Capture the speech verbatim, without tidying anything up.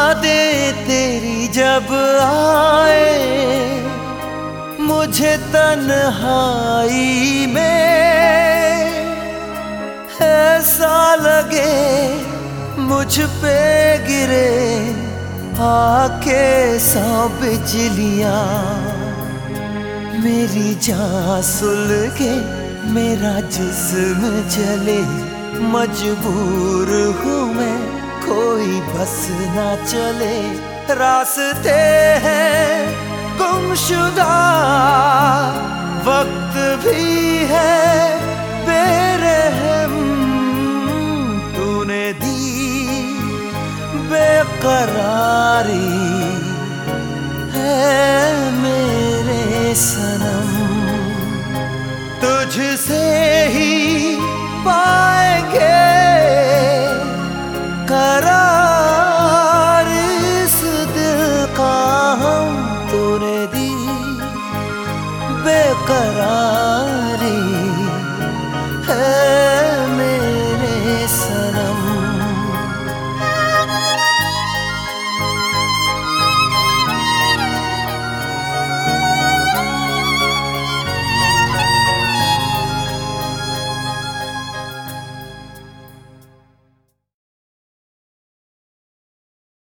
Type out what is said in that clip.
यादें तेरी जब आए मुझे तन्हाई में, ऐसा लगे मुझ पे गिरे आके सौ बिजलियां। मेरी जान सुलगे मेरा जिस्म जले, मजबूर हूँ मैं कोई बस ना चले। रास्ते हैं गुमशुदा